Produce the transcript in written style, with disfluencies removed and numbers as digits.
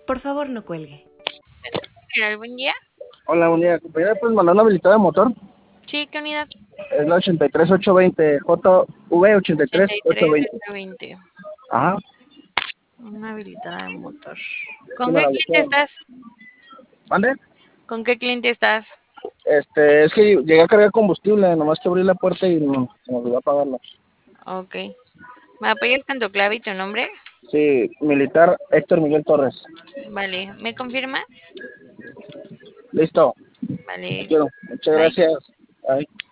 Por favor, no cuelgue. General, buen día. Hola, buen día. ¿Puedes mandar una habilitada de motor? Sí, ¿qué unidad? Es la 83820, JV 83820. 83820. Ajá, Una habilitada de motor. sí ¿Con me qué la cliente bloquearon. estás? ¿Mande? ¿Con qué cliente estás? Es que llegué a cargar combustible, nomás que abrí la puerta y no, se me olvidó apagarla. Ok. ¿Me apoyas con tu clave y tu nombre? Sí, militar Héctor Miguel Torres. Vale. ¿Me confirmas? Listo, te Vale. quiero. Muchas Bye. gracias. Bye.